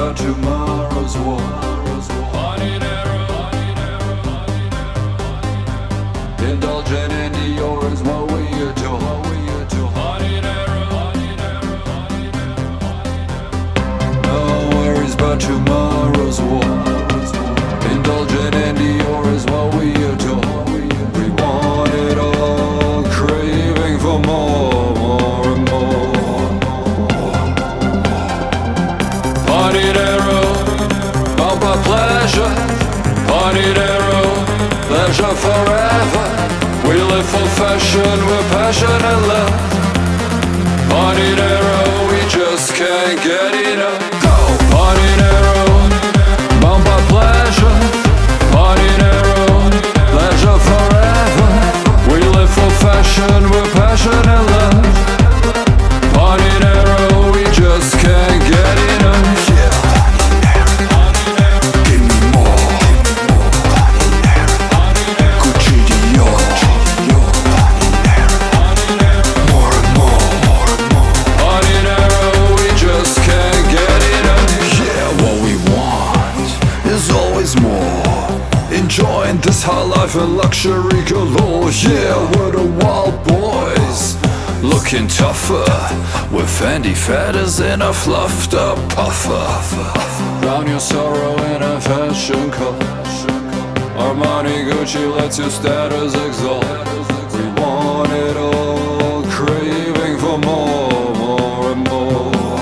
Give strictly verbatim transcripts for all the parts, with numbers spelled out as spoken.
about tomorrow's war. Indulgent in Dior is what we adore. No worries about tomorrow's war. Indulgent in Dior is what we adore. We want it all, craving for more, more and more. Party-dero, bumper pleasure. Party-dero, pleasure forever. We live for fashion, we're passionate love. Party-dero, we just can't get enough. Go! Party-dero, bumper pleasure. Party-dero, pleasure forever. We live for fashion, we're passionate love. Party-dero, we just can't get enough. Yeah. Give me more. Gucci Dior. More and more. Party-dero, we just can't get enough. Yeah, what we want is always more. Enjoying this high life and luxury galore. Yeah, we're the wild boys, looking tougher with Fendi feathers in a fluffed up puffer. Drown your sorrow in a fashion coat. Armani, Gucci lets your status exalt. We want it all, craving for more, more and more.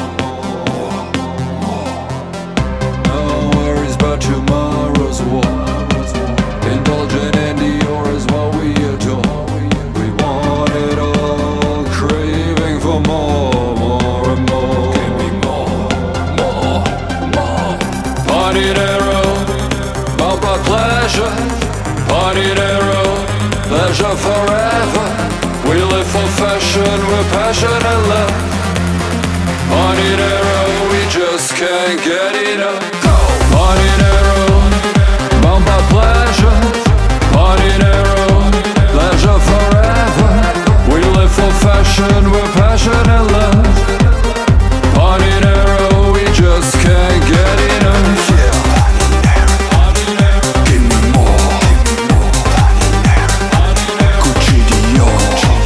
No worries about tomorrow's war. Indulgent in Dior is what we adore. We want it all, craving for more, more and more. Give me more, more, more. Party-dero, bumper pleasure. Party-dero, pleasure forever. We live for fashion, we're passionate love. Party-dero, we just can't get enough. Go! Party-dero, bumper pleasure. Party-dero, pleasure forever. We live for fashion, we're passionate love. Party-dero, we just can't get enough. Yeah. Give me more. Gucci Dior.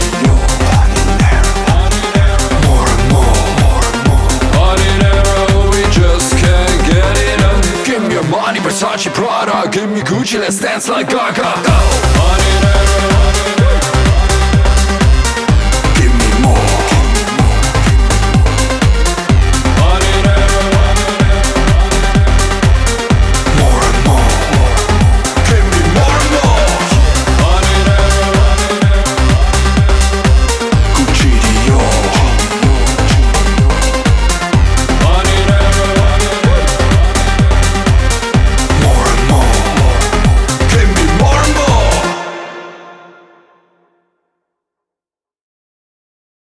More and more. Party-dero, we just can't get enough. Give me your money, Versace, Prada. Give me Gucci, let's dance like Gaga. Go!